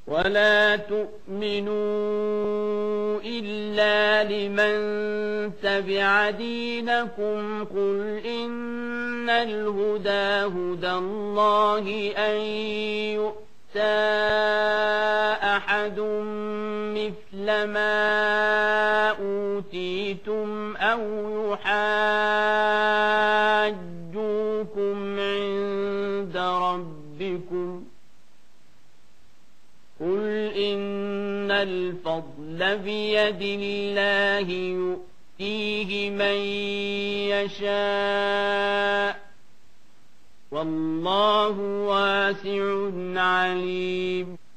ولا تؤمنوا إلا لمن تبع دينكم قل إن الهدى هدى الله أن يؤتى أحد مثل ما أوتيتم أو يحاجوكم عند ربكم قل إن الفضل بيد الله يؤتيه من يشاء والله واسع عليم